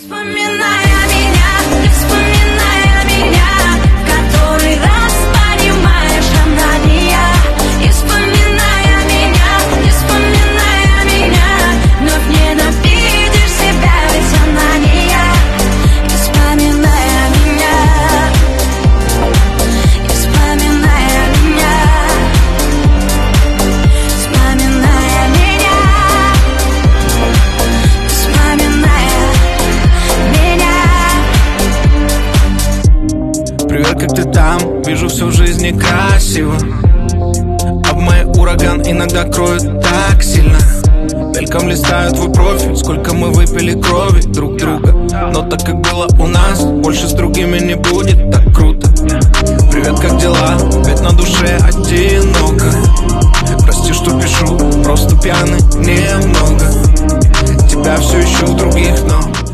Вспоминая меня, в который раз понимаешь, она не я. И вспоминая меня, вновь ненавидишь себя, ведь она не я. И вспоминая меня, Привет, как ты там? Вижу, все в жизни красиво. А в моей ураган иногда кроет так сильно. Мельком листаю твой профиль, сколько мы выпили крови друг друга. Но так как было у нас, больше с другими не будет так круто. Привет, как дела? Ведь на душе одиноко. Прости, что пишу, просто пьяный немного. Тебя все ищу в других, но